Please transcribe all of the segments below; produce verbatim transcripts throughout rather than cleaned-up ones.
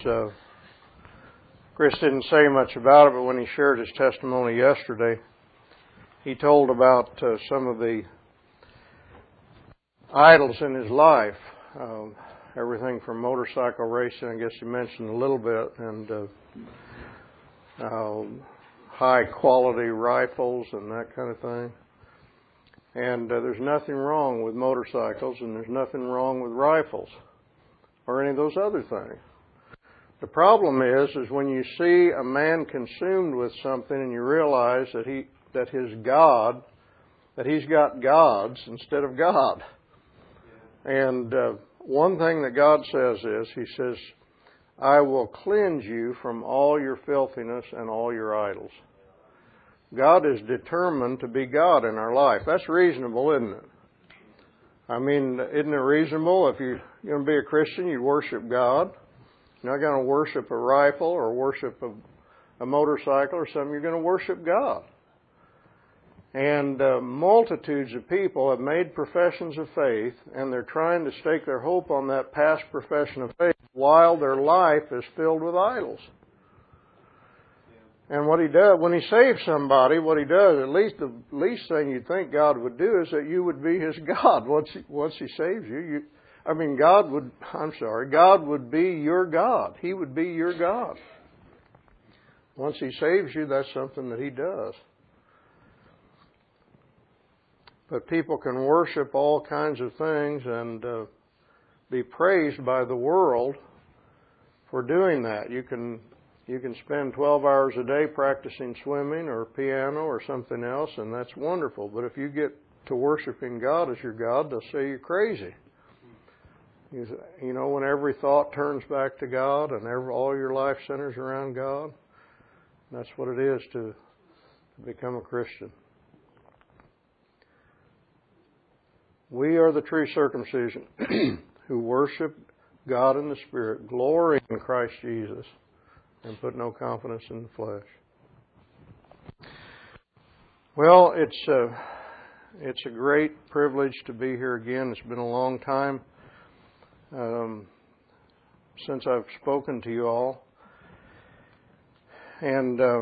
uh, Chris didn't say much about it, but when he shared his testimony yesterday, he told about uh, some of the idols in his life. Um, everything from motorcycle racing, I guess he mentioned a little bit, and uh, uh, high quality rifles and that kind of thing. And uh, there's nothing wrong with motorcycles, and there's nothing wrong with rifles or any of those other things. The problem is, is when you see a man consumed with something and you realize that he, that his God, that he's got gods instead of God. And uh, one thing that God says is, He says, I will cleanse you from all your filthiness and all your idols. God is determined to be God in our life. That's reasonable, isn't it? I mean, isn't it reasonable if you're going to be a Christian, you worship God? You're not going to worship a rifle or worship a, a motorcycle or something. You're going to worship God. And uh, multitudes of people have made professions of faith, and they're trying to stake their hope on that past profession of faith while their life is filled with idols. And what he does, when he saves somebody, what he does, at least the least thing you'd think God would do is that you would be His God. Once he, once he saves you, you, I mean, God would, I'm sorry, God would be your God. He would be your God. Once He saves you, that's something that He does. But people can worship all kinds of things and uh, be praised by the world for doing that. You can you can spend twelve hours a day practicing swimming or piano or something else, and that's wonderful. But if you get to worshiping God as your God, they'll say you're crazy. You know, when every thought turns back to God and every, all your life centers around God, that's what it is to, to become a Christian. We are the true circumcision who worship God in the Spirit, glory in Christ Jesus, and put no confidence in the flesh. Well, it's a, it's a great privilege to be here again. It's been a long time um, since I've spoken to you all. And uh,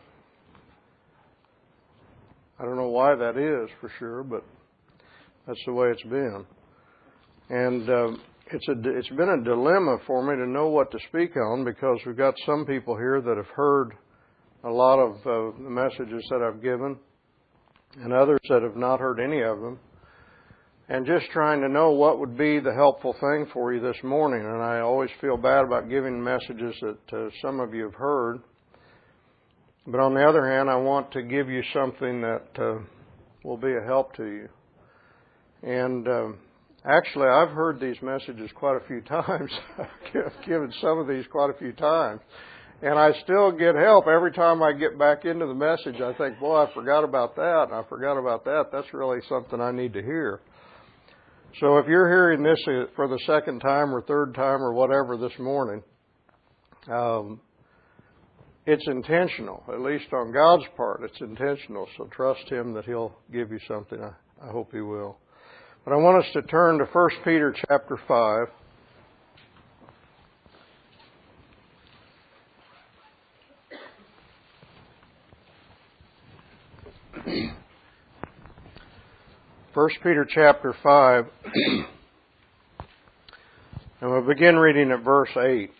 I don't know why that is for sure, but that's the way it's been. And uh, it's a, it's been a dilemma for me to know what to speak on, because we've got some people here that have heard a lot of uh, the messages that I've given, and others that have not heard any of them. And just trying to know what would be the helpful thing for you this morning. And I always feel bad about giving messages that uh, some of you have heard. But on the other hand, I want to give you something that uh, will be a help to you. And um, actually, I've heard these messages quite a few times. I've given some of these quite a few times. And I still get help. Every time I get back into the message, I think, boy, I forgot about that, and I forgot about that. That's really something I need to hear. So if you're hearing this for the second time or third time or whatever this morning, um, it's intentional. At least on God's part, it's intentional. So trust Him that He'll give you something. I, I hope He will. But I want us to turn to First Peter chapter five. First Peter chapter five, and we'll begin reading at verse eight.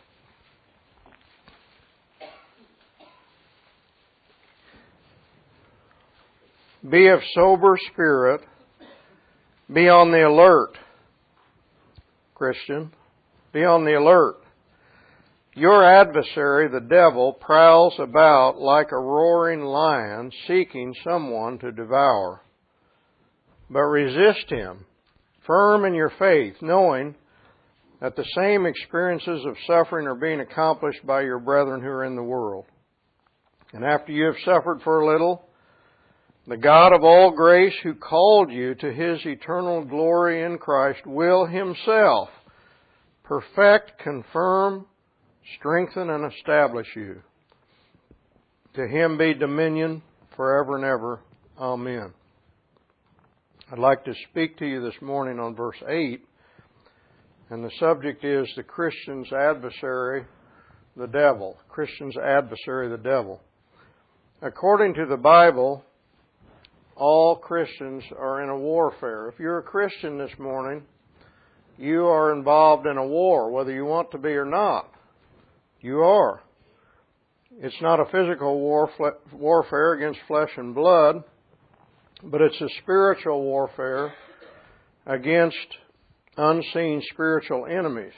Be of sober spirit, be on the alert, Christian, be on the alert. Your adversary, the devil, prowls about like a roaring lion, seeking someone to devour. But resist him, firm in your faith, knowing that the same experiences of suffering are being accomplished by your brethren who are in the world. And after you have suffered for a little, the God of all grace, who called you to His eternal glory in Christ, will Himself perfect, confirm, strengthen, and establish you. To Him be dominion forever and ever. Amen. I'd like to speak to you this morning on verse eight. And the subject is the Christian's adversary, the devil. Christian's adversary, the devil. According to the Bible, all Christians are in a warfare. If you're a Christian this morning, you are involved in a war, whether you want to be or not. You are. It's not a physical war, warfare against flesh and blood, but it's a spiritual warfare against unseen spiritual enemies.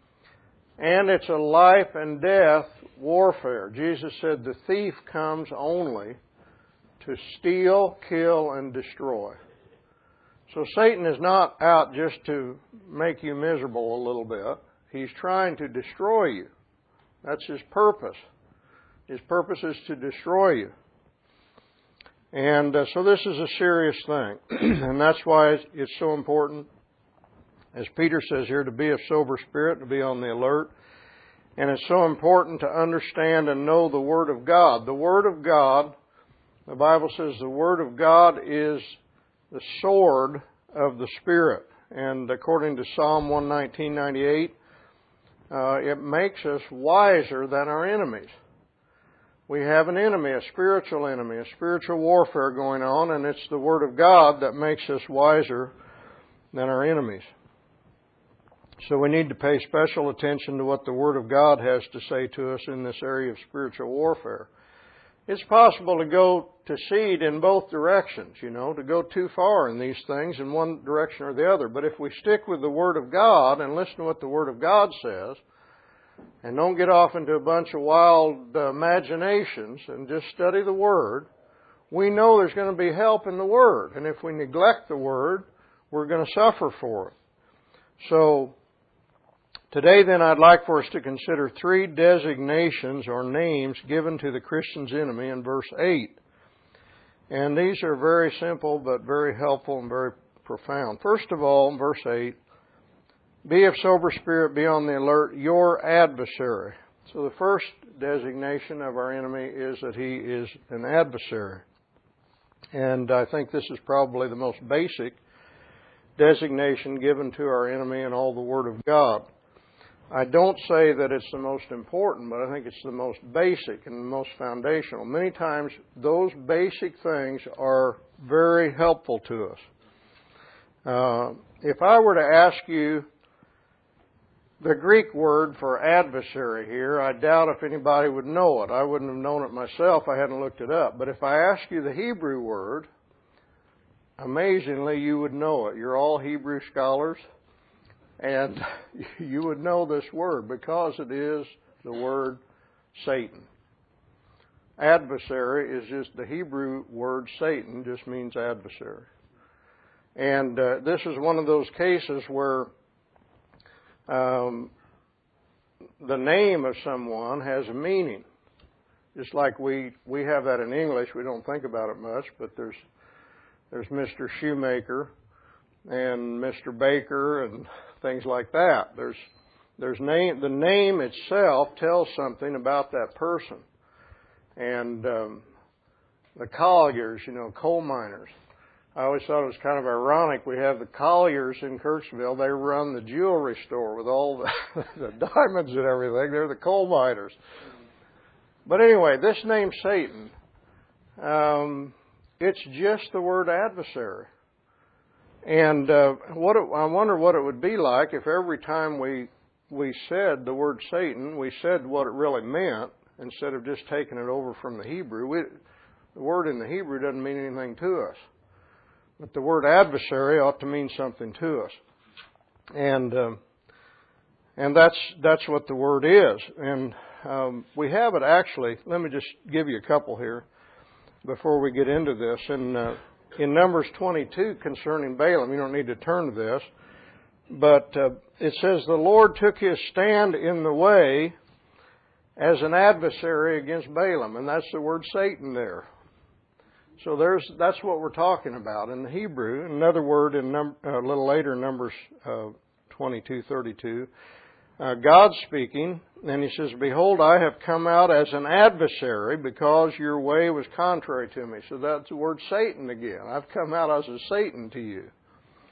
And it's a life and death warfare. Jesus said the thief comes only to steal, kill, and destroy. So Satan is not out just to make you miserable a little bit. He's trying to destroy you. That's his purpose. His purpose is to destroy you. And uh, so this is a serious thing. And that's why it's, it's so important, as Peter says here, to be of sober spirit, to be on the alert. And it's so important to understand and know the Word of God. The Word of God, the Bible says the Word of God is the sword of the Spirit. And according to Psalm one nineteen ninety-eight, uh, it makes us wiser than our enemies. We have an enemy, a spiritual enemy, a spiritual warfare going on, and it's the Word of God that makes us wiser than our enemies. So we need to pay special attention to what the Word of God has to say to us in this area of spiritual warfare. It's possible to go to seed in both directions, you know, to go too far in these things in one direction or the other. But if we stick with the Word of God and listen to what the Word of God says, and don't get off into a bunch of wild uh, imaginations and just study the Word, we know there's going to be help in the Word. And if we neglect the Word, we're going to suffer for it. So, today then I'd like for us to consider three designations or names given to the Christian's enemy in verse eight. And these are very simple but very helpful and very profound. First of all, in verse eight, be of sober spirit, be on the alert, your adversary. So the first designation of our enemy is that he is an adversary. And I think this is probably the most basic designation given to our enemy in all the Word of God. I don't say that it's the most important, but I think it's the most basic and the most foundational. Many times those basic things are very helpful to us. Uh, if I were to ask you the Greek word for adversary here, I doubt if anybody would know it. I wouldn't have known it myself. I hadn't looked it up. But if I ask you the Hebrew word, amazingly, you would know it. You're all Hebrew scholars, and you would know this word because it is the word Satan. Adversary is just the Hebrew word Satan, just means adversary. And uh, this is one of those cases where Um, the name of someone has a meaning. Just like we, we have that in English, we don't think about it much, but there's there's Mister Shoemaker and Mister Baker and things like that. There's there's name the name itself tells something about that person. And um, the Colliers, you know, coal miners. I always thought it was kind of ironic. We have the Colliers in Kirksville. They run the jewelry store with all the, the diamonds and everything. They're the coal miners. But anyway, this name Satan, um, it's just the word adversary. And uh, what it, I wonder what it would be like if every time we we said the word Satan, we said what it really meant instead of just taking it over from the Hebrew. We, the word in the Hebrew doesn't mean anything to us. But the word adversary ought to mean something to us. And um, and that's that's what the word is. And um, we have it actually, let me just give you a couple here before we get into this. In, uh, in Numbers twenty-two concerning Balaam, you don't need to turn to this, but uh, it says, the Lord took his stand in the way as an adversary against Balaam. And that's the word Satan there. So there's that's what we're talking about in the Hebrew. Another word in num- a little later, Numbers uh, twenty-two thirty-two. Uh, God speaking, and he says, behold, I have come out as an adversary because your way was contrary to me. So that's the word Satan again. I've come out as a Satan to you.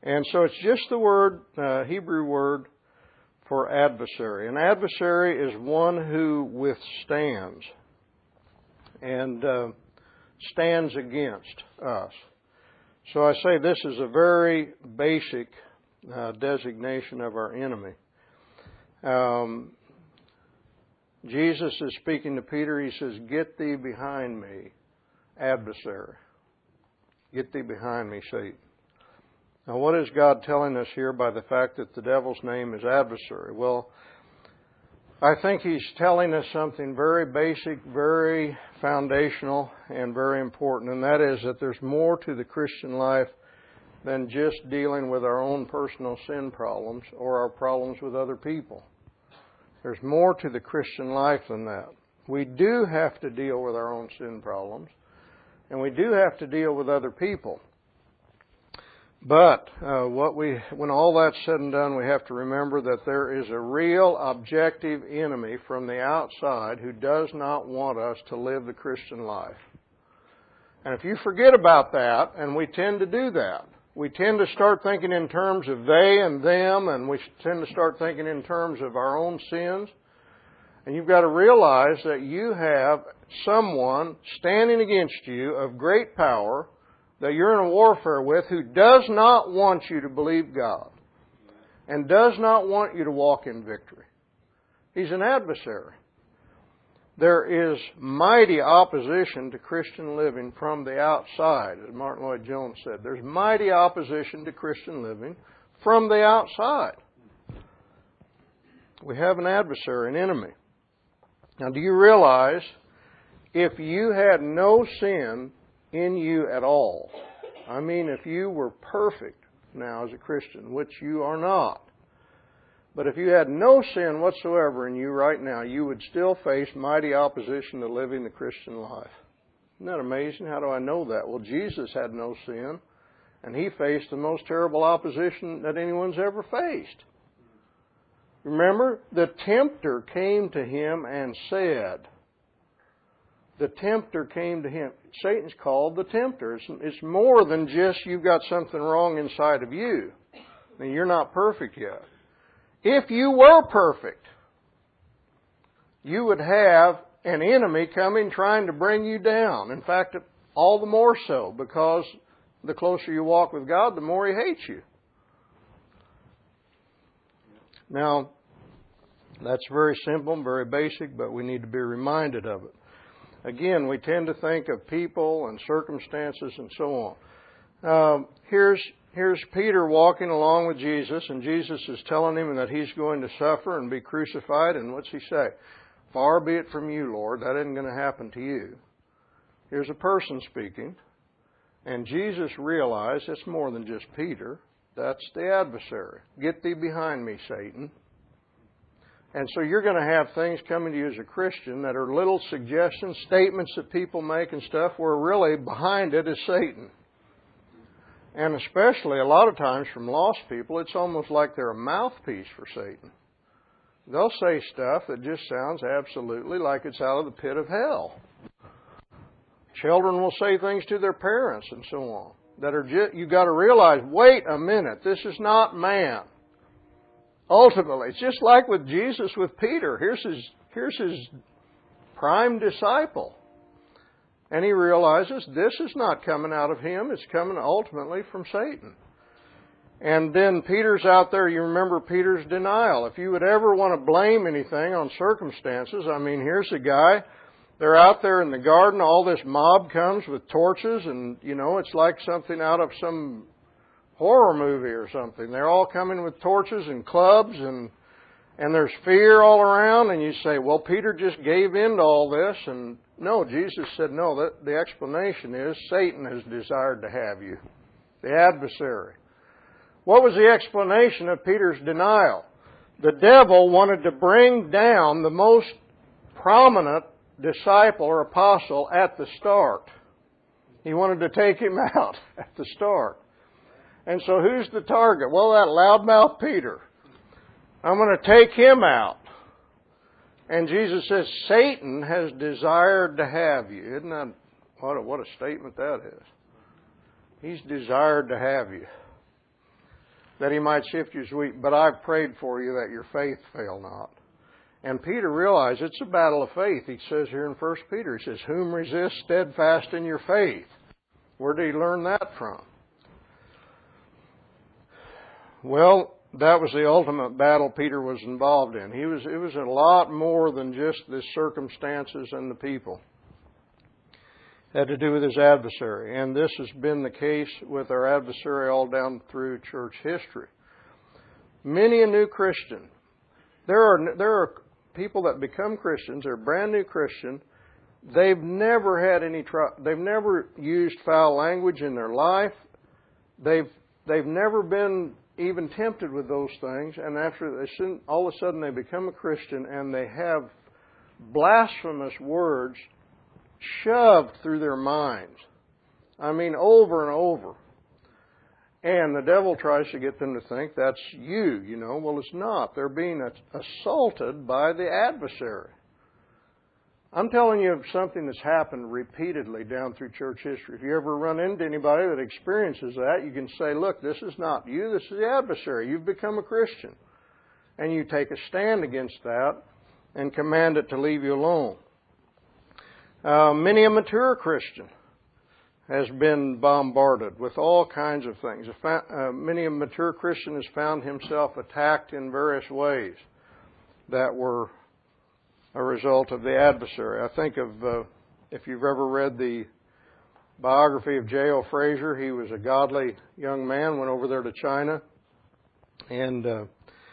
And so it's just the word, uh, Hebrew word for adversary. An adversary is one who withstands and uh, stands against us. So I say this is a very basic uh, designation of our enemy. Um, Jesus is speaking to Peter. He says, "Get thee behind me, adversary. Get thee behind me, Satan." Now, what is God telling us here by the fact that the devil's name is adversary? Well, I think He's telling us something very basic, very foundational, and very important, and that is that there's more to the Christian life than just dealing with our own personal sin problems or our problems with other people. There's more to the Christian life than that. We do have to deal with our own sin problems, and we do have to deal with other people. But uh, what we, when all that's said and done, we have to remember that there is a real objective enemy from the outside who does not want us to live the Christian life. And if you forget about that, and we tend to do that, we tend to start thinking in terms of they and them, and we tend to start thinking in terms of our own sins. And you've got to realize that you have someone standing against you of great power that you're in a warfare with who does not want you to believe God and does not want you to walk in victory. He's an adversary. There is mighty opposition to Christian living from the outside, as Martin Lloyd-Jones said. There's mighty opposition to Christian living from the outside. We have an adversary, an enemy. Now, do you realize if you had no sin in you at all, I mean if you were perfect now as a Christian, which you are not, but if you had no sin whatsoever in you right now, you would still face mighty opposition to living the Christian life. Isn't that amazing? How do I know that? Well, Jesus had no sin, and He faced the most terrible opposition that anyone's ever faced. Remember, the tempter came to Him and said, the tempter came to Him. Satan's called the tempter. It's, it's more than just you've got something wrong inside of you. I mean, you're not perfect yet. If you were perfect, you would have an enemy coming trying to bring you down. In fact, all the more so, because the closer you walk with God, the more He hates you. Now, that's very simple and very basic, but we need to be reminded of it. Again, we tend to think of people and circumstances and so on. Um, here's Here's Peter walking along with Jesus, and Jesus is telling him that he's going to suffer and be crucified. And what's he say? "Far be it from you, Lord. That isn't going to happen to you." Here's a person speaking. And Jesus realized it's more than just Peter. That's the adversary. "Get thee behind me, Satan." And so you're going to have things coming to you as a Christian that are little suggestions, statements that people make and stuff, where really behind it is Satan. And especially a lot of times from lost people, it's almost like they're a mouthpiece for Satan. They'll say stuff that just sounds absolutely like it's out of the pit of hell. Children will say things to their parents and so on that are just, you've got to realize, wait a minute, this is not man. Ultimately, it's just like with Jesus with Peter. Here's his, here's his prime disciple. And he realizes this is not coming out of him. It's coming ultimately from Satan. And then Peter's out there. You remember Peter's denial. If you would ever want to blame anything on circumstances, I mean, here's a guy. They're out there in the garden. All this mob comes with torches. And, you know, it's like something out of some horror movie or something. They're all coming with torches and clubs. And, and there's fear all around. And you say, well, Peter just gave in to all this. And no, Jesus said, no, that the explanation is Satan has desired to have you, the adversary. What was the explanation of Peter's denial? The devil wanted to bring down the most prominent disciple or apostle at the start. He wanted to take him out at the start. And so who's the target? Well, that loudmouth Peter. I'm going to take him out. And Jesus says, Satan has desired to have you. Isn't that what a, what a statement that is? He's desired to have you. that he might sift you as wheat, but I've prayed for you that your faith fail not. And Peter realized it's a battle of faith. He says here in First Peter, he says, whom resist steadfast in your faith. Where did he learn that from? Well, that was the ultimate battle Peter was involved in. He was, it was a lot more than just the circumstances and the people. It had to do with his adversary. And this has been the case with our adversary all down through church history. Many a new Christian. There are, there are people that become Christians, they're brand new Christian. They've never had any trouble. They've never used foul language in their life. They've, they've never been even tempted with those things, and after they soon, all of a sudden they become a Christian and they have blasphemous words shoved through their minds. I mean, over and over. And the devil tries to get them to think that's you, you know. Well, it's not. They're being assaulted by the adversary. I'm telling you of something that's happened repeatedly down through church history. If you ever run into anybody that experiences that, you can say, look, this is not you, this is the adversary. You've become a Christian. And you take a stand against that and command it to leave you alone. Uh, many a mature Christian has been bombarded with all kinds of things. Uh, many a mature Christian has found himself attacked in various ways that were a result of the adversary. I think of, uh, if you've ever read the biography of J O Frazier, he was a godly young man, went over there to China, and uh,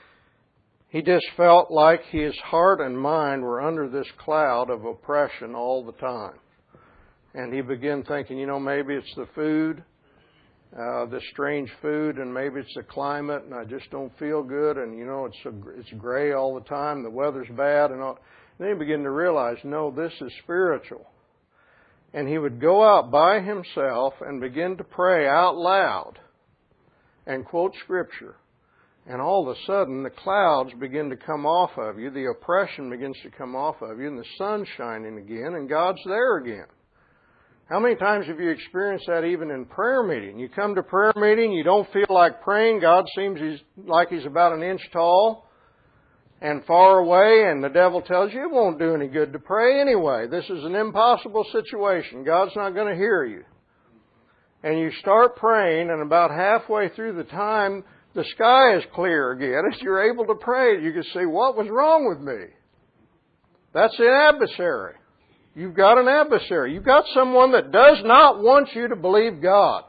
he just felt like his heart and mind were under this cloud of oppression all the time. And he began thinking, you know, maybe it's the food, uh, the strange food, and maybe it's the climate, and I just don't feel good, and, you know, it's a, it's gray all the time, the weather's bad, and all. Then he began to realize, no, this is spiritual. And he would go out by himself and begin to pray out loud and quote Scripture. And all of a sudden, the clouds begin to come off of you, the oppression begins to come off of you, and the sun's shining again, and God's there again. How many times have you experienced that even in prayer meeting? You come to prayer meeting, you don't feel like praying, God seems he's, like He's about an inch tall and far away, and the devil tells you it won't do any good to pray anyway. This is an impossible situation. God's not going to hear you. And you start praying, and about halfway through the time, the sky is clear again. As you're able to pray, you can see, what was wrong with me? That's the adversary. You've got an adversary. You've got someone that does not want you to believe God.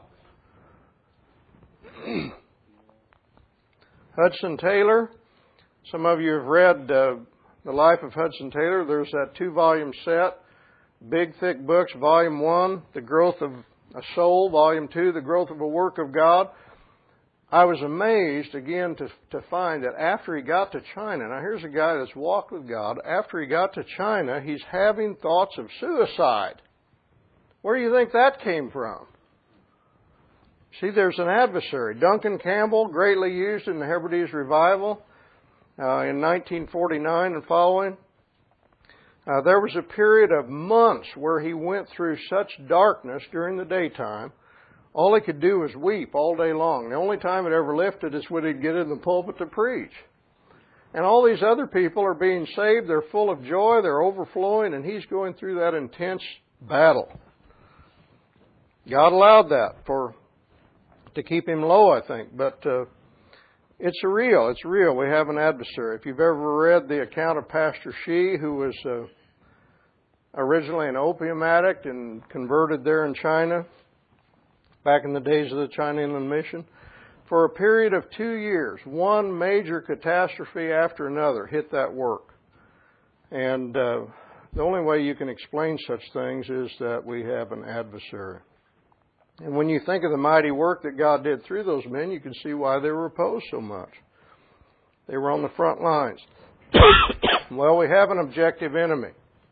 Hudson Taylor. Some of you have read uh, The Life of Hudson Taylor. There's that two-volume set, big, thick books. Volume one, The Growth of a Soul. Volume two, The Growth of a Work of God. I was amazed, again, to, to find that after he got to China, now here's a guy that's walked with God. After he got to China, he's having thoughts of suicide. Where do you think that came from? See, there's an adversary. Duncan Campbell, greatly used in the Hebrides revival. Uh, in nineteen forty-nine and following, uh, there was a period of months where he went through such darkness during the daytime, all he could do was weep all day long. The only time it ever lifted is when he'd get in the pulpit to preach. And all these other people are being saved, they're full of joy, they're overflowing, and he's going through that intense battle. God allowed that for to keep him low, I think, but uh, It's real. It's real. We have an adversary. If you've ever read the account of Pastor Shi, who was uh, originally an opium addict and converted there in China, back in the days of the China Inland Mission, for a period of two years, one major catastrophe after another hit that work. And uh, the only way you can explain such things is that we have an adversary. And when you think of the mighty work that God did through those men, you can see why they were opposed so much. They were on the front lines. Well, we have an objective enemy.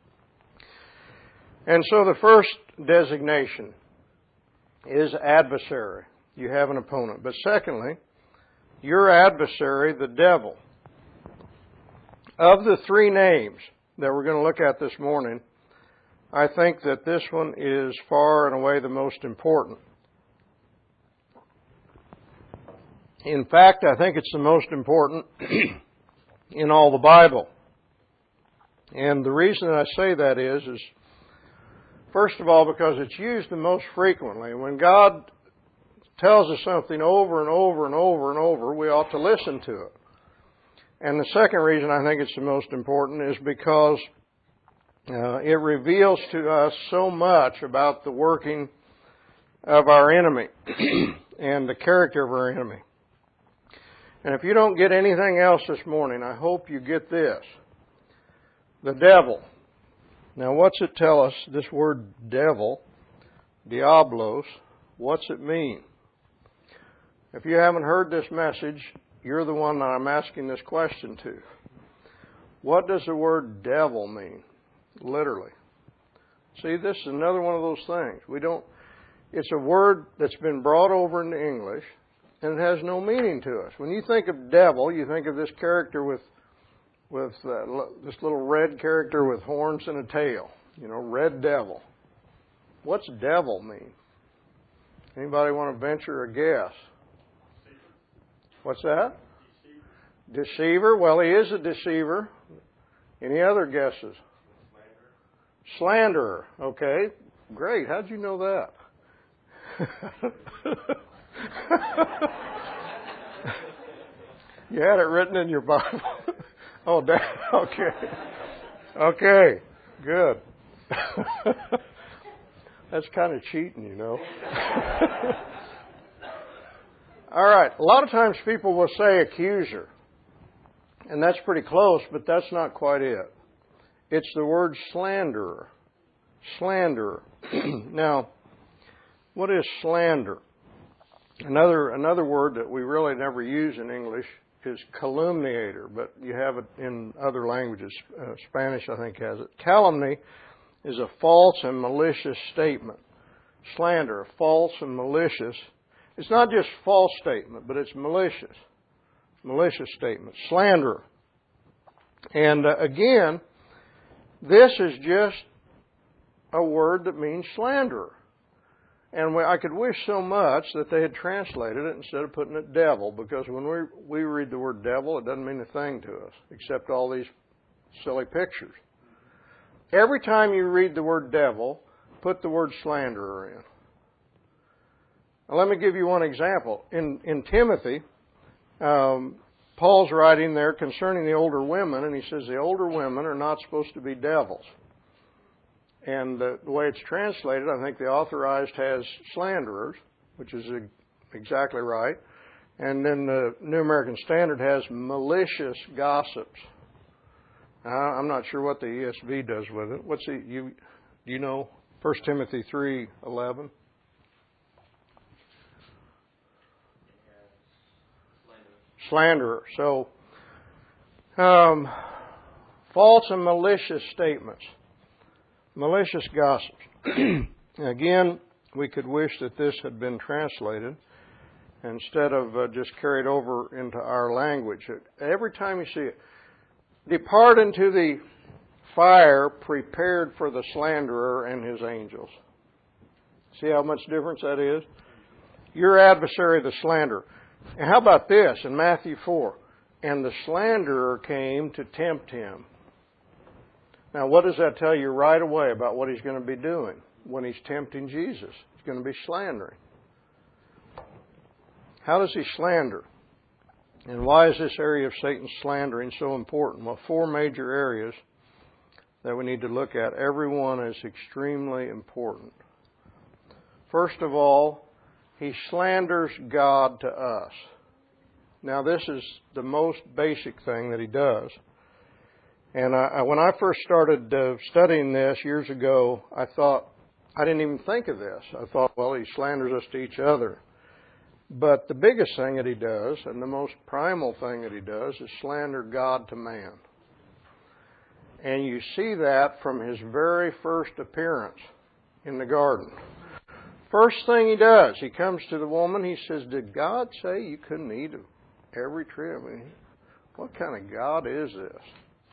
And so the first designation is adversary. You have an opponent. But secondly, your adversary, the devil. Of the three names that we're going to look at this morning, I think that this one is far and away the most important. In fact, I think it's the most important in all the Bible. And the reason that I say that is, is first of all, because it's used the most frequently. When God tells us something over and over and over and over, we ought to listen to it. And the second reason I think it's the most important is because uh, it reveals to us so much about the working of our enemy and the character of our enemy. And if you don't get anything else this morning, I hope you get this. The devil. Now, what's it tell us, this word devil, diablos, what's it mean? If you haven't heard this message, you're the one that I'm asking this question to. What does the word devil mean, literally? See, this is another one of those things. We don't, it's a word that's been brought over into English, and it has no meaning to us. When you think of devil, you think of this character with with uh, this little red character with horns and a tail. You know, red devil. What's devil mean? Anybody want to venture a guess? What's that? Deceiver. Deceiver. Well, he is a deceiver. Any other guesses? Slanderer. Slanderer. Okay. Great. How'd you know that? You had it written in your Bible. Oh, that, okay. Okay, good. That's kind of cheating, you know. All right, a lot of times people will say accuser, and that's pretty close, but that's not quite it. It's the word slanderer. Slanderer. Now, what is slander? Another another word that we really never use in English is calumniator, but you have it in other languages. Uh, Spanish, I think, has it. Calumny is a false and malicious statement. Slander, false and malicious. It's not just false statement, but it's malicious. Malicious statement. Slanderer. And uh, again, this is just a word that means slanderer. And we, I could wish so much that they had translated it instead of putting it devil, because when we we read the word devil, it doesn't mean a thing to us, except all these silly pictures. Every time you read the word devil, put the word slanderer in. Now, let me give you one example. In, in Timothy, um, Paul's writing there concerning the older women, and he says the older women are not supposed to be devils. And the, the way it's translated, I think the Authorized has slanderers, which is exactly right. And then the New American Standard has malicious gossips. Uh, I'm not sure what the E S V does with it. What's the, you, do you know? First Timothy three eleven. Slanderer. So, um, false and malicious statements. Malicious gossips. Again, we could wish that this had been translated instead of uh, just carried over into our language. Every time you see it, depart into the fire prepared for the slanderer and his angels. See how much difference that is? Your adversary, the slanderer. And how about this in Matthew four? And the slanderer came to tempt him. Now, what does that tell you right away about what he's going to be doing when he's tempting Jesus? He's going to be slandering. How does he slander? And why is this area of Satan's slandering so important? Well, four major areas that we need to look at. Every one is extremely important. First of all, he slanders God to us. Now, this is the most basic thing that he does. And I, when I first started uh, studying this years ago, I thought, I didn't even think of this. I thought, well, he slanders us to each other. But the biggest thing that he does, and the most primal thing that he does, is slander God to man. And you see that from his very first appearance in the garden. First thing he does, he comes to the woman, he says, did God say you couldn't eat of every tree? I mean, what kind of God is this?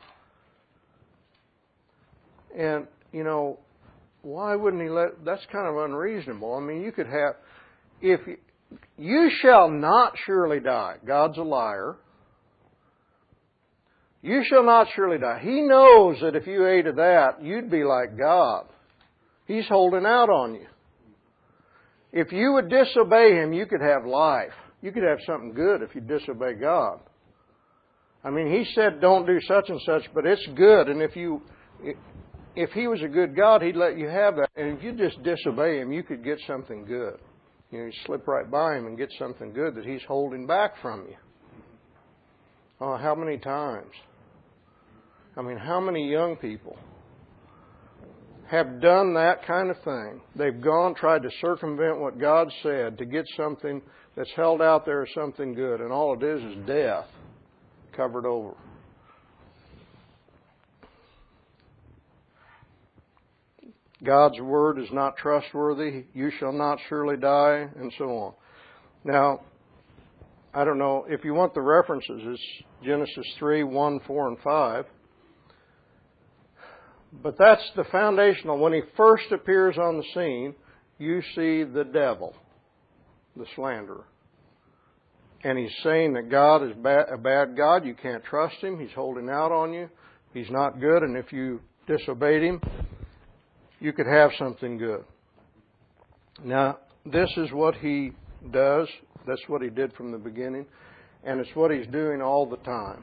And, you know, why wouldn't he let, that's kind of unreasonable. I mean, you could have, if, You shall not surely die. God's a liar. You shall not surely die. He knows that if you ate of that, you'd be like God. He's holding out on you. If you would disobey Him, you could have life. You could have something good if you disobey God. I mean, He said don't do such and such, but it's good. And if you, if He was a good God, He'd let you have that. And if you just disobey Him, you could get something good. You know, you slip right by Him and get something good that He's holding back from you. Oh, how many times? I mean, how many young people have done that kind of thing? They've gone, tried to circumvent what God said to get something that's held out there as something good, and all it is is death covered over. God's word is not trustworthy. You shall not surely die, and so on. Now, I don't know, if you want the references, it's Genesis three, one, four, and five. But that's the foundational. When he first appears on the scene, you see the devil, the slanderer. And he's saying that God is a bad God. You can't trust Him. He's holding out on you. He's not good. And if you disobeyed Him, you could have something good. Now, this is what he does. That's what he did from the beginning. And it's what he's doing all the time.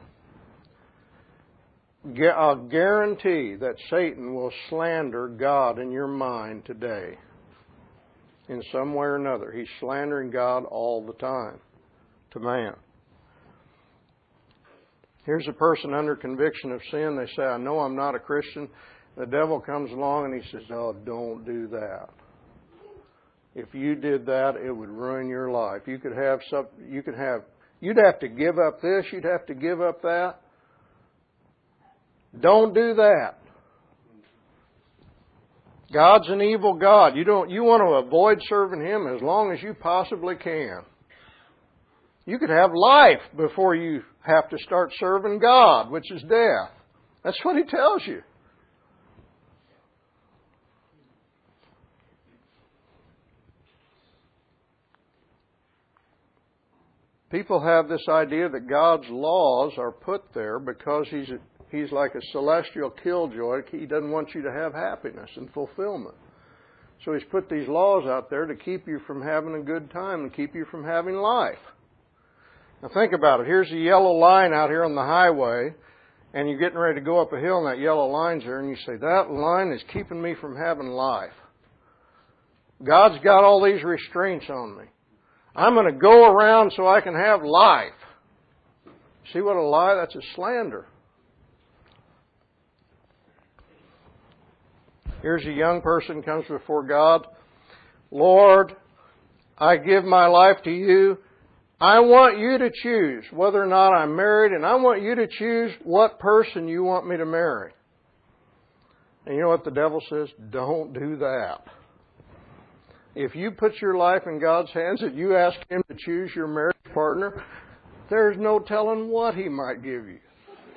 I'll guarantee that Satan will slander God in your mind today. In some way or another. He's slandering God all the time to man. Here's a person under conviction of sin. They say, I know I'm not a Christian. The devil comes along and he says, oh, don't do that. If you did that, it would ruin your life. You could have some, you could have, you'd have to give up this, you'd have to give up that. Don't do that. God's an evil God. You don't, you want to avoid serving Him as long as you possibly can. You could have life before you have to start serving God, which is death. That's what He tells you. People have this idea that God's laws are put there because He's He's like a celestial killjoy. He doesn't want you to have happiness and fulfillment. So He's put these laws out there to keep you from having a good time and keep you from having life. Now think about it. Here's a yellow line out here on the highway, and you're getting ready to go up a hill, and that yellow line's there, and you say, that line is keeping me from having life. God's got all these restraints on me. I'm going to go around so I can have life. See what a lie? That's a slander. Here's a young person comes before God. Lord, I give my life to you. I want you to choose whether or not I'm married, and I want you to choose what person you want me to marry. And you know what the devil says? Don't do that. If you put your life in God's hands and you ask Him to choose your marriage partner, there's no telling what He might give you.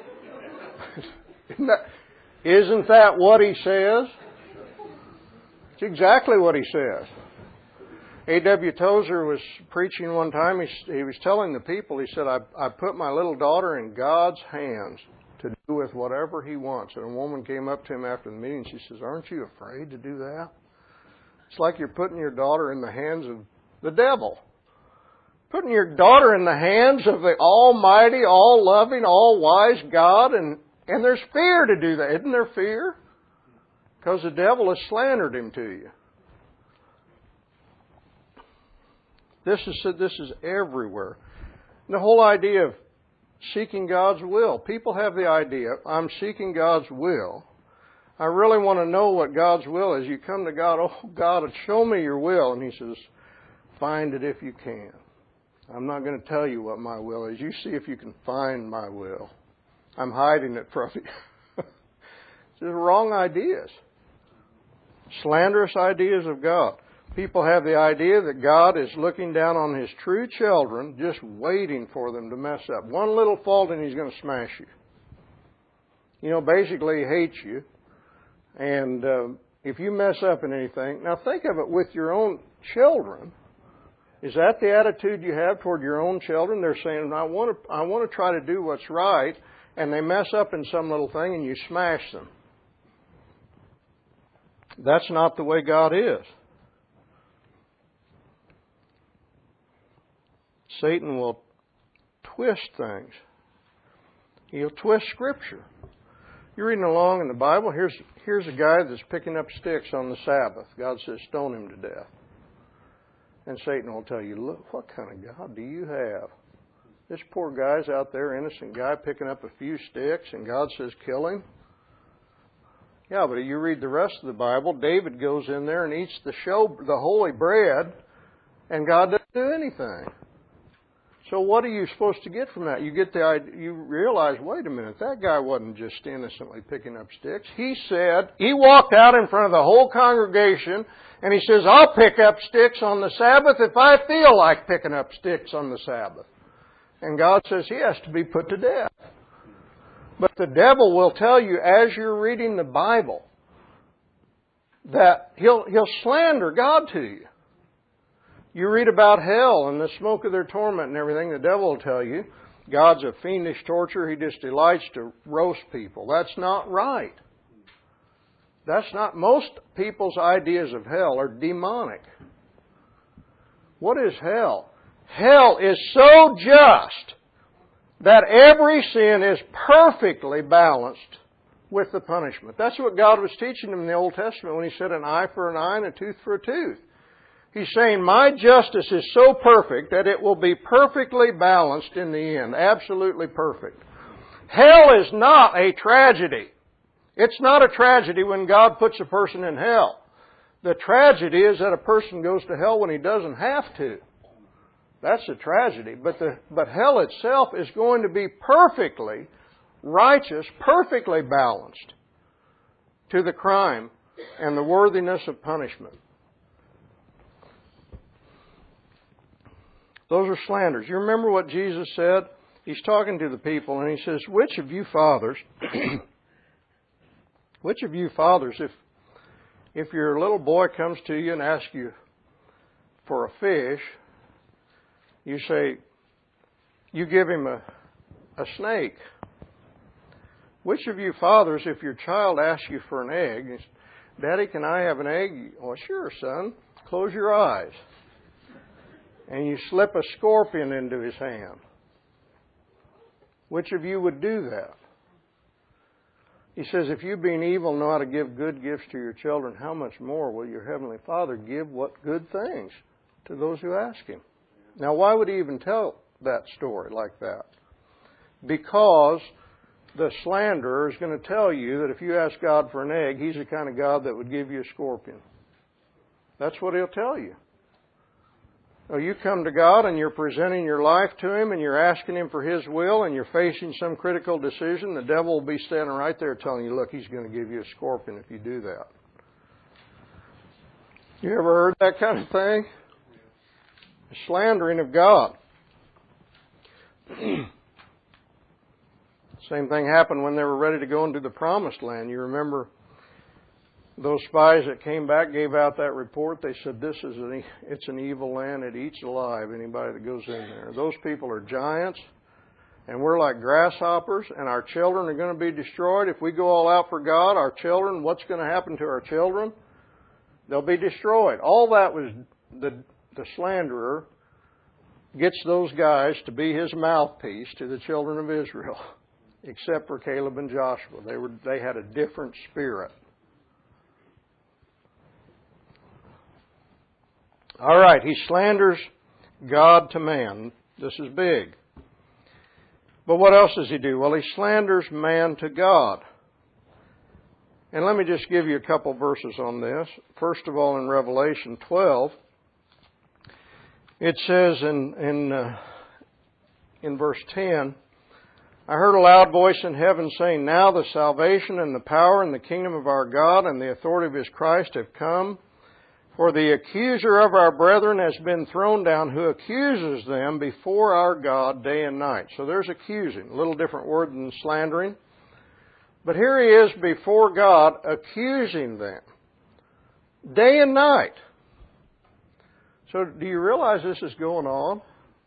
Isn't that, isn't that what He says? It's exactly what He says. A W Tozer was preaching one time. He, he was telling the people, he said, I, I put my little daughter in God's hands to do with whatever He wants. And a woman came up to him after the meeting. She says, aren't you afraid to do that? It's like you're putting your daughter in the hands of the devil. Putting your daughter in the hands of the almighty, all-loving, all-wise God. And, and there's fear to do that. Isn't there fear? Because the devil has slandered him to you. This is, this is everywhere. The whole idea of seeking God's will. People have the idea, I'm seeking God's will. I really want to know what God's will is. You come to God, oh God, show me your will. And He says, find it if you can. I'm not going to tell you what my will is. You see if you can find my will. I'm hiding it from you. It's the wrong ideas. Slanderous ideas of God. People have the idea that God is looking down on His true children, just waiting for them to mess up. One little fault and He's going to smash you. You know, basically He hates you. And uh, if you mess up in anything, now think of it with your own children. Is that the attitude you have toward your own children? They're saying, I want to, I want to try to do what's right, and they mess up in some little thing and you smash them. That's not the way God is. Satan will twist things. He'll twist Scripture. You're reading along in the Bible. Here's, here's a guy that's picking up sticks on the Sabbath. God says, stone him to death. And Satan will tell you, look, what kind of God do you have? This poor guy's out there, innocent guy, picking up a few sticks, and God says, kill him? Yeah, but you read the rest of the Bible, David goes in there and eats the show, the holy bread, and God doesn't do anything. So what are you supposed to get from that? You get the idea, you realize, wait a minute, that guy wasn't just innocently picking up sticks. He said, he walked out in front of the whole congregation and he says, I'll pick up sticks on the Sabbath if I feel like picking up sticks on the Sabbath. And God says he has to be put to death. But the devil will tell you as you're reading the Bible that he'll, he'll slander God to you. You read about hell and the smoke of their torment and everything, the devil will tell you God's a fiendish torturer. He just delights to roast people. That's not right. That's not, most people's ideas of hell are demonic. What is hell? Hell is so just that every sin is perfectly balanced with the punishment. That's what God was teaching them in the Old Testament when He said an eye for an eye and a tooth for a tooth. He's saying, my justice is so perfect that it will be perfectly balanced in the end. Absolutely perfect. Hell is not a tragedy. It's not a tragedy when God puts a person in hell. The tragedy is that a person goes to hell when he doesn't have to. That's a tragedy. But the, but hell itself is going to be perfectly righteous, perfectly balanced to the crime and the worthiness of punishment. Those are slanders. You remember what Jesus said? He's talking to the people and He says, which of you fathers, which of you fathers, if if your little boy comes to you and asks you for a fish, you say, you give him a, a snake. Which of you fathers, if your child asks you for an egg, Daddy, can I have an egg? Oh, sure, son. Close your eyes. And you slip a scorpion into his hand. Which of you would do that? He says, if you being evil know how to give good gifts to your children, how much more will your Heavenly Father give what good things to those who ask Him? Now, why would He even tell that story like that? Because the slanderer is going to tell you that if you ask God for an egg, He's the kind of God that would give you a scorpion. That's what He'll tell you. So you come to God and you're presenting your life to Him and you're asking Him for His will and you're facing some critical decision, the devil will be standing right there telling you, look, he's going to give you a scorpion if you do that. You ever heard that kind of thing? The slandering of God. Same thing happened when they were ready to go into the Promised Land. You remember those spies that came back gave out that report. They said, this is an, it's an evil land. It eats alive anybody that goes in there. Those people are giants, and we're like grasshoppers, and our children are going to be destroyed. If we go all out for God, our children, what's going to happen to our children? They'll be destroyed. All that was the, the slanderer gets those guys to be his mouthpiece to the children of Israel, except for Caleb and Joshua. They were they had a different spirit. All right, he slanders God to man. This is big. But what else does he do? Well, he slanders man to God. And let me just give you a couple verses on this. First of all, in Revelation twelve, it says in in uh, in verse ten, I heard a loud voice in heaven saying, now the salvation and the power and the kingdom of our God and the authority of His Christ have come. For the accuser of our brethren has been thrown down, who accuses them before our God day and night. So there's accusing, a little different word than slandering. But here he is before God accusing them day and night. So do you realize this is going on?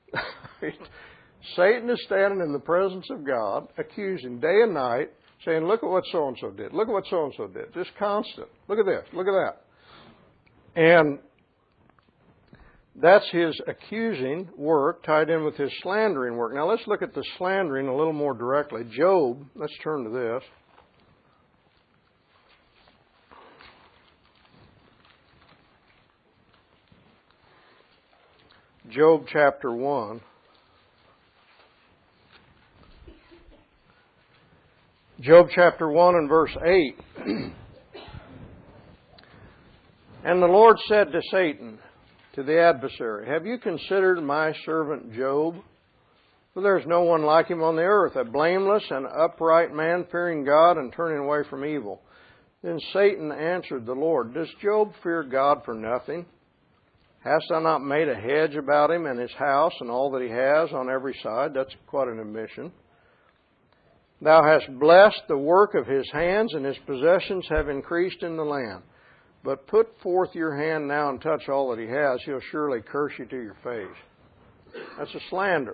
Satan is standing in the presence of God, accusing day and night, saying, look at what so-and-so did. Look at what so-and-so did. Just constant. Look at this. Look at that. And that's his accusing work tied in with his slandering work. Now let's look at the slandering a little more directly. Job, let's turn to this. Job chapter one. Job chapter one and verse eight. And the Lord said to Satan, to the adversary, have you considered my servant Job? For there is no one like him on the earth, a blameless and upright man, fearing God and turning away from evil. Then Satan answered the Lord, does Job fear God for nothing? Hast thou not made a hedge about him and his house and all that he has on every side? That's quite an admission. Thou hast blessed the work of his hands, and his possessions have increased in the land. But put forth your hand now and touch all that he has. He'll surely curse you to your face. That's a slander.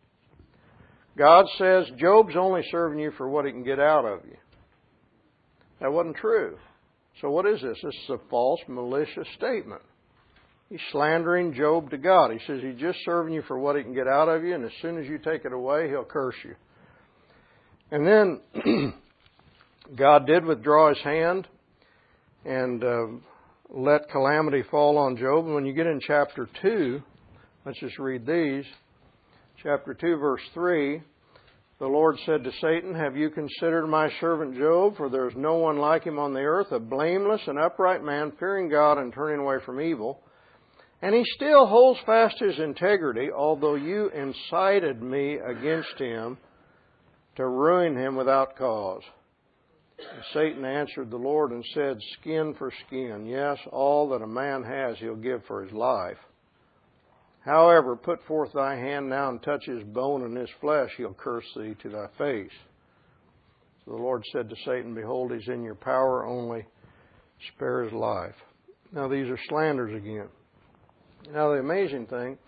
God says Job's only serving you for what he can get out of you. That wasn't true. So what is this? This is a false, malicious statement. He's slandering Job to God. He says he's just serving you for what he can get out of you, and as soon as you take it away, he'll curse you. And then God did withdraw his hand and uh, let calamity fall on Job. And when you get in chapter two, let's just read these. Chapter two, verse three, the Lord said to Satan, have you considered my servant Job? For there is no one like him on the earth, a blameless and upright man, fearing God and turning away from evil. And he still holds fast his integrity, although you incited me against him to ruin him without cause. And Satan answered the Lord and said, skin for skin. Yes, all that a man has he'll give for his life. However, put forth thy hand now and touch his bone and his flesh. He'll curse thee to thy face. So the Lord said to Satan, behold, he's in your power, only spare his life. Now these are slanders again. Now the amazing thing,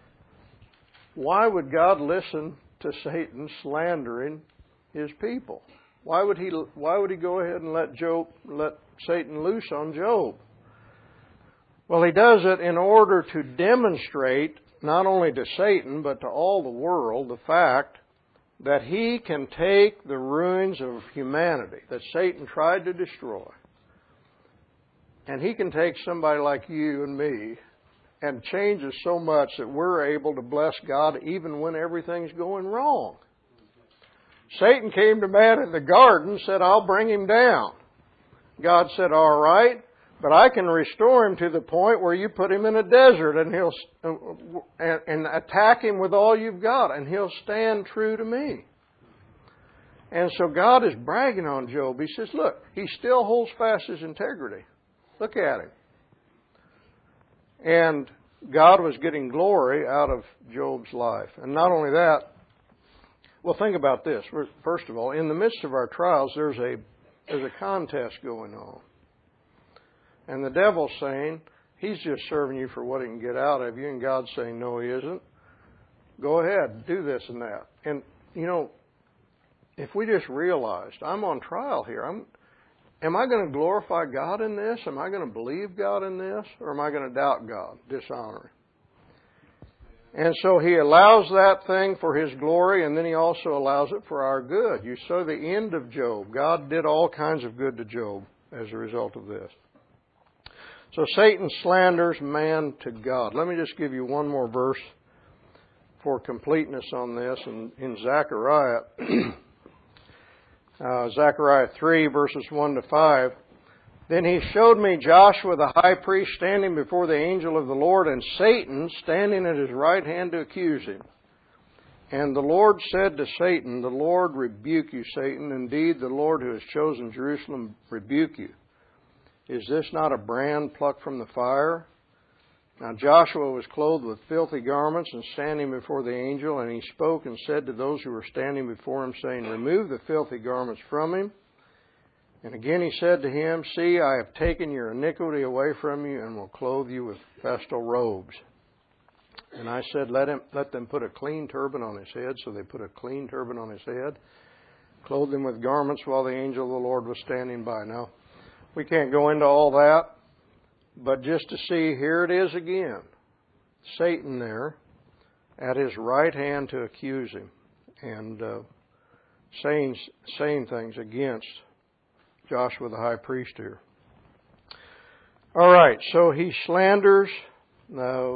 why would God listen to Satan slandering his people? Why would he, why would he go ahead and let Job, let Satan loose on Job? Well, he does it in order to demonstrate, not only to Satan, but to all the world, the fact that he can take the ruins of humanity that Satan tried to destroy, and he can take somebody like you and me and change us so much that we're able to bless God even when everything's going wrong. Satan came to man in the garden, said, I'll bring him down. God said, all right, but I can restore him to the point where you put him in a desert and he'll and, and attack him with all you've got, and he'll stand true to me. And so God is bragging on Job. He says, look, he still holds fast his integrity. Look at him. And God was getting glory out of Job's life. And not only that, well, think about this. First of all, in the midst of our trials, there's a there's a contest going on. And the devil's saying, he's just serving you for what he can get out of you. And God's saying, no, he isn't. Go ahead, do this and that. And, you know, if we just realized, I'm on trial here. I'm, am I going to glorify God in this? Am I going to believe God in this? Or am I going to doubt God, dishonor him? And so he allows that thing for his glory, and then he also allows it for our good. You saw the end of Job. God did all kinds of good to Job as a result of this. So Satan slanders man to God. Let me just give you one more verse for completeness on this. In, in Zechariah, uh, Zechariah three, verses one to five, then he showed me Joshua the high priest standing before the angel of the Lord, and Satan standing at his right hand to accuse him. And the Lord said to Satan, the Lord rebuke you, Satan. Indeed, the Lord who has chosen Jerusalem rebuke you. Is this not a brand plucked from the fire? Now Joshua was clothed with filthy garments and standing before the angel, and he spoke and said to those who were standing before him, saying, remove the filthy garments from him. And again he said to him, see, I have taken your iniquity away from you and will clothe you with festal robes. And I said, let him, let them put a clean turban on his head. So they put a clean turban on his head, clothed him with garments while the angel of the Lord was standing by. Now, we can't go into all that, but just to see, here it is again. Satan there at his right hand to accuse him and uh, saying, saying things against Joshua the high priest here. All right, so he slanders uh,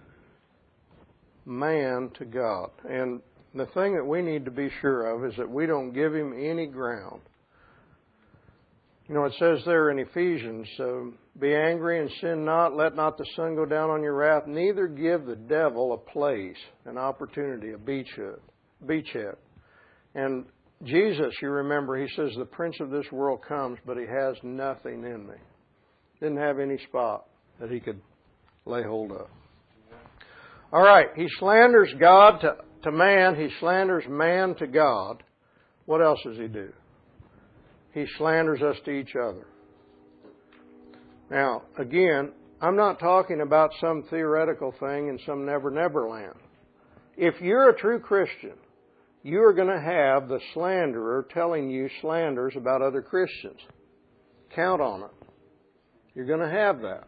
man to God. And the thing that we need to be sure of is that we don't give him any ground. You know, it says there in Ephesians, uh, be angry and sin not, let not the sun go down on your wrath, neither give the devil a place, an opportunity, a beachhead. beachhead. And Jesus, you remember, he says, the prince of this world comes, but he has nothing in me. Didn't have any spot that he could lay hold of. All right, he slanders God to, to man. He slanders man to God. What else does he do? He slanders us to each other. Now, again, I'm not talking about some theoretical thing in some never, never land. If you're a true Christian, you are going to have the slanderer telling you slanders about other Christians. Count on it. You're going to have that.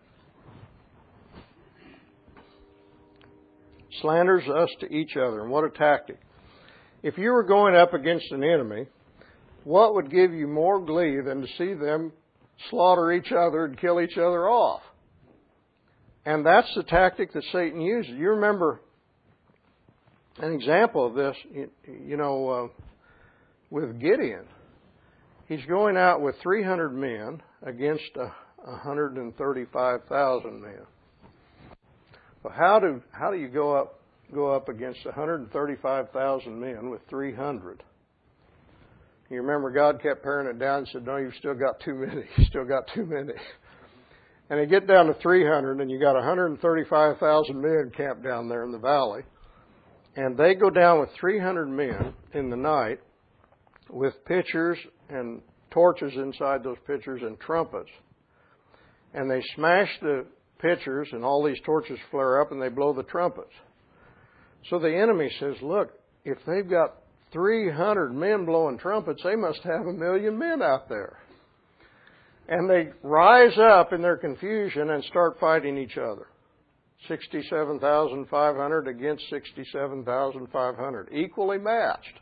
Slanders us to each other. And what a tactic. If you were going up against an enemy, what would give you more glee than to see them slaughter each other and kill each other off? And that's the tactic that Satan uses. You remember an example of this, you know, uh, with Gideon. He's going out with three hundred men against uh, one hundred thirty-five thousand men. Well, how do how do you go up go up against one hundred thirty-five thousand men with three hundred? You remember God kept paring it down and said, no, you've still got too many. You've still got too many. And you get down to three hundred, and you got one hundred thirty-five thousand men camped down there in the valley. And they go down with three hundred men in the night with pitchers and torches inside those pitchers and trumpets. And they smash the pitchers, and all these torches flare up, and they blow the trumpets. So the enemy says, look, if they've got three hundred men blowing trumpets, they must have a million men out there. And they rise up in their confusion and start fighting each other. sixty-seven thousand five hundred against sixty-seven thousand five hundred. Equally matched.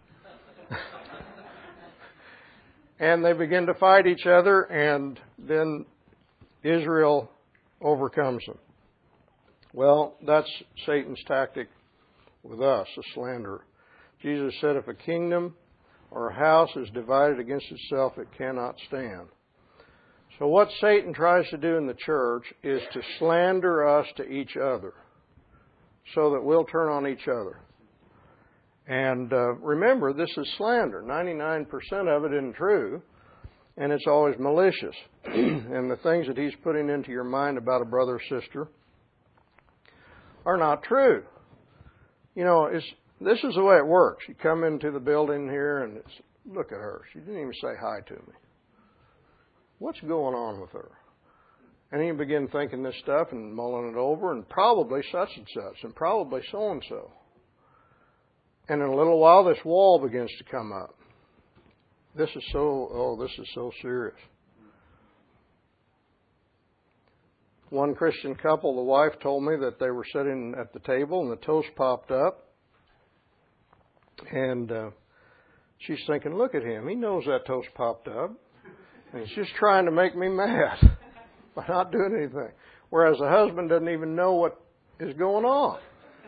And they begin to fight each other, and then Israel overcomes them. Well, that's Satan's tactic with us, a slanderer. Jesus said, if a kingdom or a house is divided against itself, it cannot stand. So what Satan tries to do in the church is to slander us to each other so that we'll turn on each other. And uh, remember, this is slander. ninety-nine percent of it isn't true, and it's always malicious. And the things that he's putting into your mind about a brother or sister are not true. You know, it's, this is the way it works. You come into the building here, and it's, look at her. She didn't even say hi to me. What's going on with her? And you begin thinking this stuff and mulling it over, and probably such and such, and probably so-and-so. And in a little while, this wall begins to come up. This is so, oh, this is so serious. One Christian couple, the wife told me that they were sitting at the table and the toast popped up. And uh, she's thinking, look at him. He knows that toast popped up. And he's just trying to make me mad by not doing anything. Whereas the husband doesn't even know what is going on.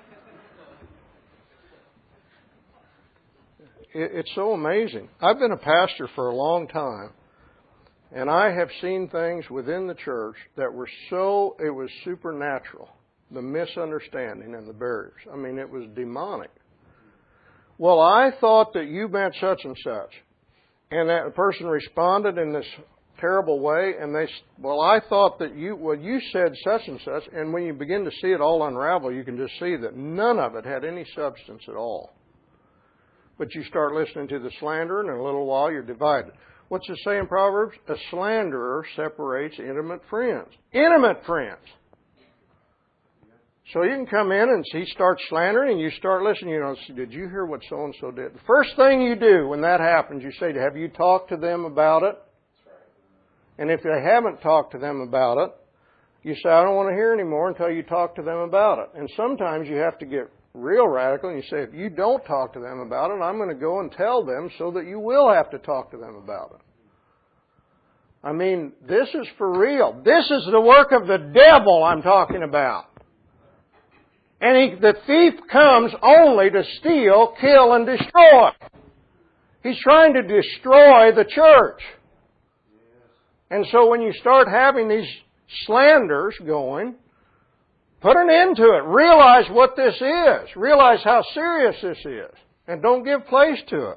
It, it's so amazing. I've been a pastor for a long time. And I have seen things within the church that were so, it was supernatural. The misunderstanding and the barriers. I mean, it was demonic. Well, I thought that you meant such and such. And that person responded in this terrible way. And they, well, I thought that you, well, you said such and such. And when you begin to see it all unravel, you can just see that none of it had any substance at all. But you start listening to the slander, and in a little while you're divided. What's it say in Proverbs? A slanderer separates intimate friends. Intimate friends. So you can come in and he starts slandering and you start listening. You know, did you hear what so-and-so did? The first thing you do when that happens, you say, have you talked to them about it? And if they haven't talked to them about it, you say, I don't want to hear anymore until you talk to them about it. And sometimes you have to get real radical and you say, if you don't talk to them about it, I'm going to go and tell them so that you will have to talk to them about it. I mean, this is for real. This is the work of the devil I'm talking about. And he, the thief comes only to steal, kill, and destroy. He's trying to destroy the church. And so when you start having these slanders going, put an end to it. Realize what this is. Realize how serious this is. And don't give place to it.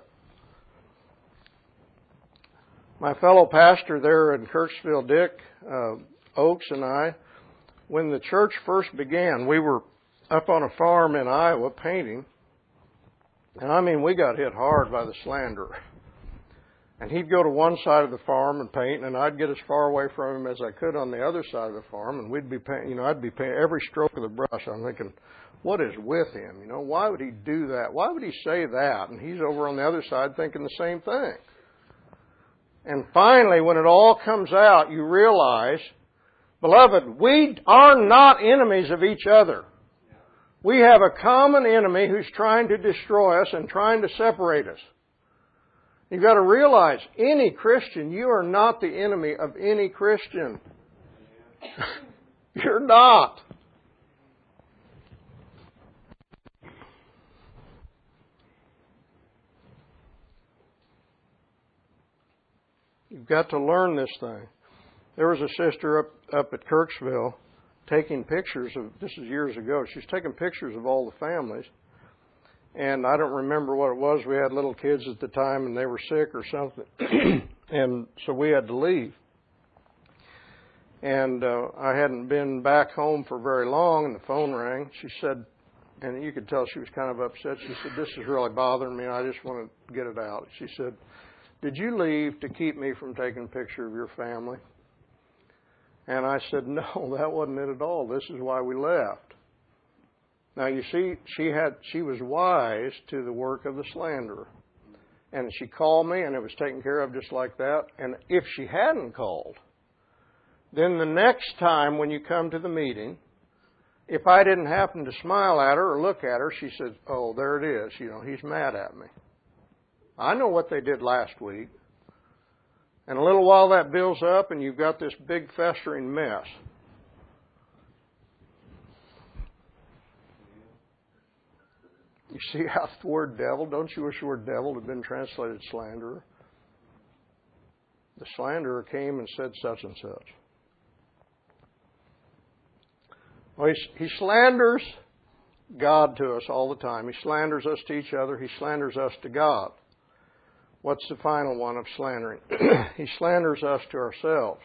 My fellow pastor there in Kirksville, Dick uh, Oaks, and I, when the church first began, we were up on a farm in Iowa painting. And I mean, we got hit hard by the slanderer. And he'd go to one side of the farm and paint, and I'd get as far away from him as I could on the other side of the farm, and we'd be painting, you know, I'd be painting every stroke of the brush. I'm thinking, what is with him? You know, why would he do that? Why would he say that? And he's over on the other side thinking the same thing. And finally, when it all comes out, you realize, beloved, we are not enemies of each other. We have a common enemy who's trying to destroy us and trying to separate us. You've got to realize, any Christian, you are not the enemy of any Christian. You're not. You've got to learn this thing. There was a sister up, up at Kirksville taking pictures of, this is years ago, she's taking pictures of all the families. And I don't remember what it was. We had little kids at the time and they were sick or something. And so we had to leave. And uh, I hadn't been back home for very long and the phone rang. She said, and you could tell she was kind of upset. She said, this is really bothering me. I just want to get it out. She said, did you leave to keep me from taking a picture of your family? And I said, no, that wasn't it at all. This is why we left. Now, you see, she had she was wise to the work of the slanderer. And she called me, and it was taken care of just like that. And if she hadn't called, then the next time when you come to the meeting, if I didn't happen to smile at her or look at her, she said, oh, there it is. You know, he's mad at me. I know what they did last week. And a little while that builds up, and you've got this big festering mess. You see how the word devil, don't you wish the word devil had been translated slanderer? The slanderer came and said such and such. Well, he, he slanders God to us all the time. He slanders us to each other. He slanders us to God. What's the final one of slandering? He slanders us to ourselves.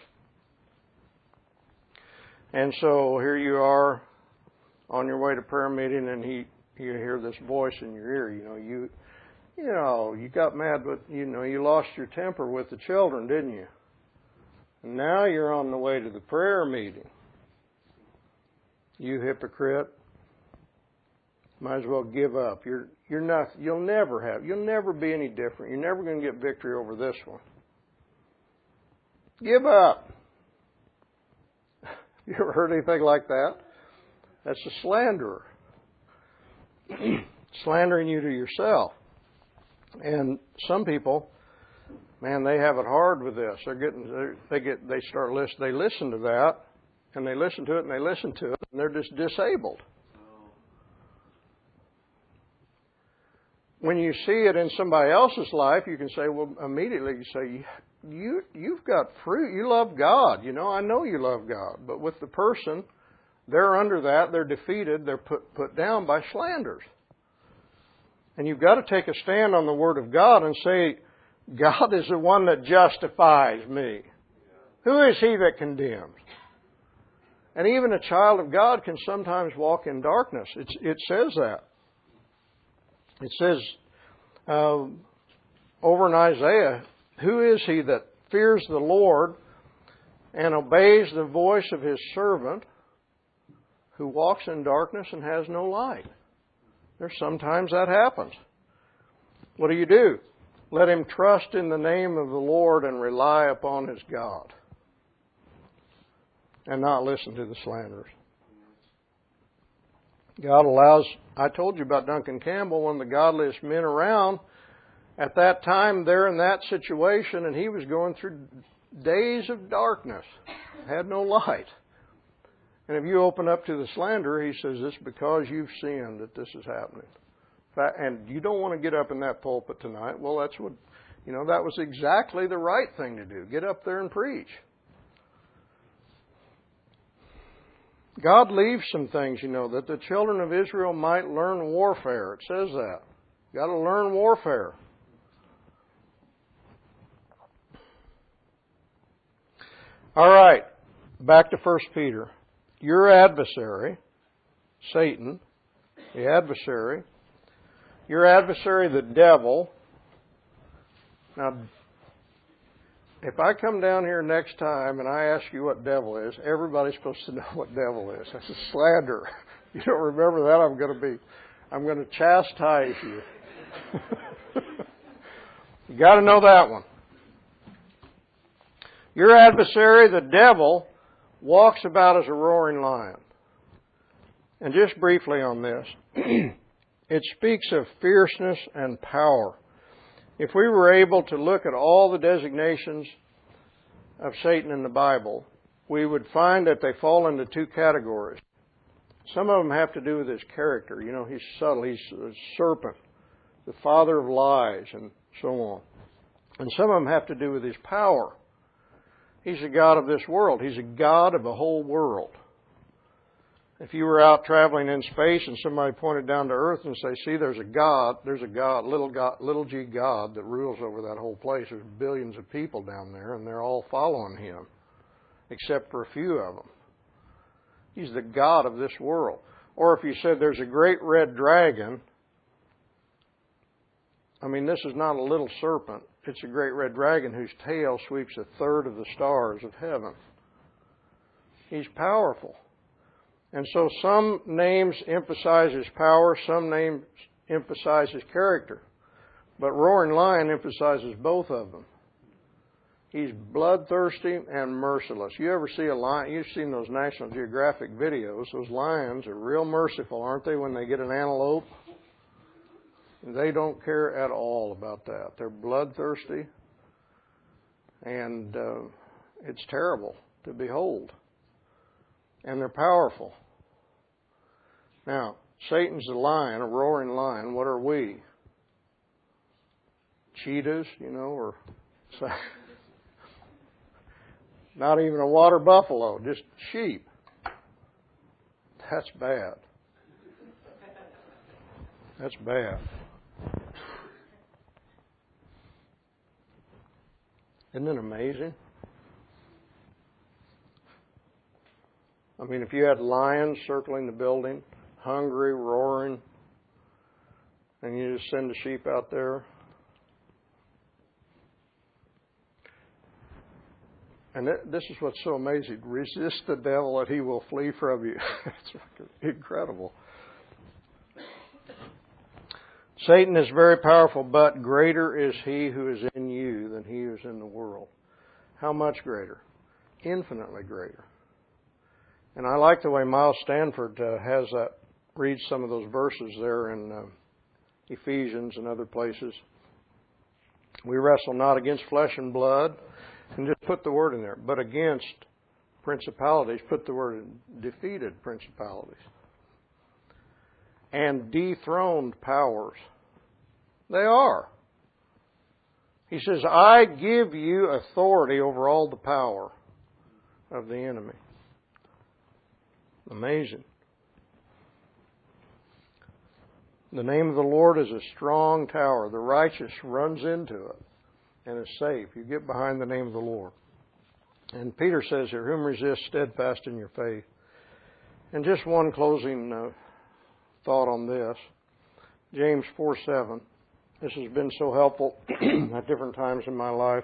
And so here you are on your way to prayer meeting, and he you hear this voice in your ear. You know, you, you know, you got mad, but you know, you lost your temper with the children, didn't you? And now you're on the way to the prayer meeting. You hypocrite. Might as well give up. You're, you're not, you'll never have, you'll never be any different. You're never going to get victory over this one. Give up. You ever heard anything like that? That's a slanderer. Slandering you to yourself. And some people, man, they have it hard with this. They're getting, they're, they get, they start listen, they listen to that, and they listen to it, and they listen to it, and they're just disabled. When you see it in somebody else's life, you can say, well, immediately you say, you, you've got fruit. You love God. You know, I know you love God. But with the person, they're under that. They're defeated. They're put, put down by slanders. And you've got to take a stand on the Word of God and say, God is the one that justifies me. Who is He that condemns? And even a child of God can sometimes walk in darkness. It's, it says that. It says uh, over in Isaiah, who is he that fears the Lord and obeys the voice of His servant? who walks in darkness and has no light. There's sometimes that happens. What do you do? Let him trust in the name of the Lord and rely upon his God, and not listen to the slanderers. God allows, I told you about Duncan Campbell, one of the godliest men around at that time there in that situation, and he was going through days of darkness, had no light. And if you open up to the slanderer, he says, it's because you've sinned that this is happening. And you don't want to get up in that pulpit tonight. Well, that's what, you know, that was exactly the right thing to do. Get up there and preach. God leaves some things, you know, that the children of Israel might learn warfare. It says that. Got to learn warfare. All right, back to First Peter. Your adversary, Satan, the adversary, your adversary, the devil. Now, if I come down here next time and I ask you what devil is, everybody's supposed to know what devil is. That's a slander. If you don't remember that, I'm going to be, I'm going to chastise you. You got to know that one. Your adversary, the devil, walks about as a roaring lion. And just briefly on this, it speaks of fierceness and power. If we were able to look at all the designations of Satan in the Bible, we would find that they fall into two categories. Some of them have to do with his character. You know, he's subtle. He's a serpent, the father of lies, and so on. And some of them have to do with his power. He's a god of this world. He's a god of the whole world. If you were out traveling in space and somebody pointed down to Earth and say, see, there's a God, there's a God, little God, little g God that rules over that whole place. There's billions of people down there, and they're all following him, except for a few of them. He's the God of this world. Or if you said there's a great red dragon, I mean, this is not a little serpent. It's a great red dragon whose tail sweeps a third of the stars of heaven. He's powerful. And so some names emphasize his power, some names emphasize his character. But roaring lion emphasizes both of them. He's bloodthirsty and merciless. You ever see a lion? You've seen those National Geographic videos. Those lions are real merciful, aren't they, when they get an antelope? They don't care at all about that. They're bloodthirsty, and uh, it's terrible to behold. And they're powerful. Now, Satan's a lion, a roaring lion. What are we? Cheetahs, you know, or not even a water buffalo, just sheep. That's bad. That's bad. Isn't it amazing? I mean, if you had lions circling the building, hungry, roaring, and you just send a sheep out there, and this is what's so amazing. Resist the devil and he will flee from you. It's incredible. Satan is very powerful, but greater is he who is in you than he who is in the world. How much greater? Infinitely greater. And I like the way Miles Stanford uh, has that, reads some of those verses there in uh, Ephesians and other places. We wrestle not against flesh and blood, and just put the word in there, but against principalities, put the word in, defeated principalities, and dethroned powers. They are. He says, I give you authority over all the power of the enemy. Amazing. The name of the Lord is a strong tower. The righteous runs into it and is safe. You get behind the name of the Lord. And Peter says here, whom resist steadfast in your faith. And just one closing uh, thought on this. James four seven. This has been so helpful at different times in my life.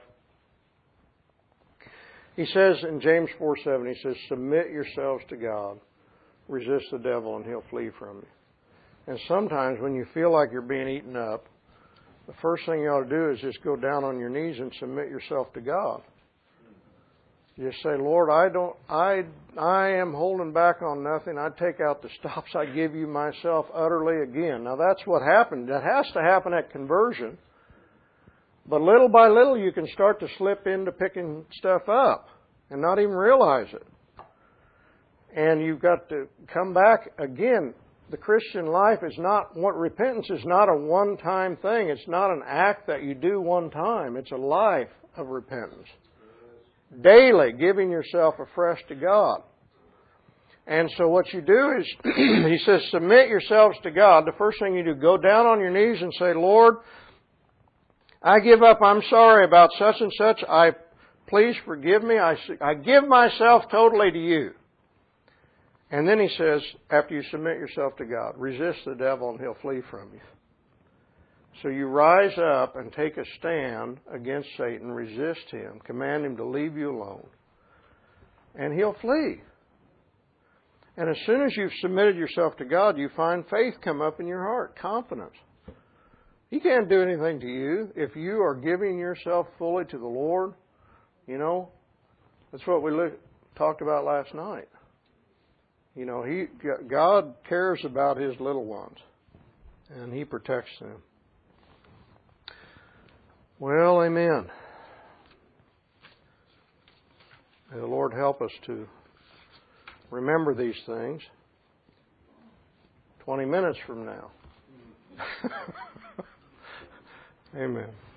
He says in James four seven, he says, submit yourselves to God. resist the devil and he'll flee from you. And sometimes when you feel like you're being eaten up, the first thing you ought to do is just go down on your knees and submit yourself to God. Just say, Lord, I don't, I, I am holding back on nothing. I take out the stops. I give you myself utterly again. Now that's what happened. That has to happen at conversion. But little by little you can start to slip into picking stuff up and not even realize it. And you've got to come back again. The Christian life is not, what repentance is not a one-time thing. It's not an act that you do one time. It's a life of repentance. Daily giving yourself afresh to God. And so what you do is, he says, submit yourselves to God. The first thing you do, go down on your knees and say, Lord, I give up. I'm sorry about such and such. I, please forgive me. I, I give myself totally to you. And then he says, after you submit yourself to God, resist the devil and he'll flee from you. So you rise up and take a stand against Satan, resist him, command him to leave you alone, and he'll flee. And as soon as you've submitted yourself to God, you find faith come up in your heart, confidence. He can't do anything to you if you are giving yourself fully to the Lord. You know, that's what we look, talked about last night. You know, he, God cares about His little ones, and He protects them. Well, amen. May the Lord help us to remember these things twenty minutes from now. Amen.